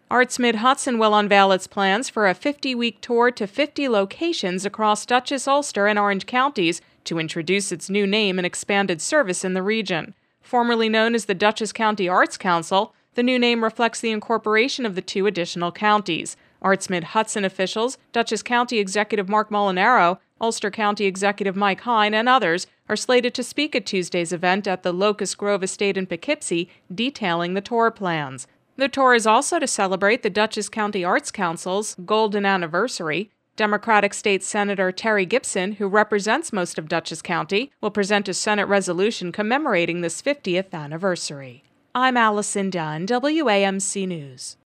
Arts Mid-Hudson will unveil its plans for a 50-week tour to 50 locations across Dutchess, Ulster, and Orange counties to introduce its new name and expanded service in the region. Formerly known as the Dutchess County Arts Council, the new name reflects the incorporation of the 2 additional counties. Arts Mid-Hudson officials, Dutchess County Executive Mark Molinaro, Ulster County Executive Mike Hine, and others are slated to speak at Tuesday's event at the Locust Grove Estate in Poughkeepsie, detailing the tour plans. The tour is also to celebrate the Dutchess County Arts Council's golden anniversary. Democratic State Senator Terry Gibson, who represents most of Dutchess County, will present a Senate resolution commemorating this 50th anniversary. I'm Allison Dunn, WAMC News.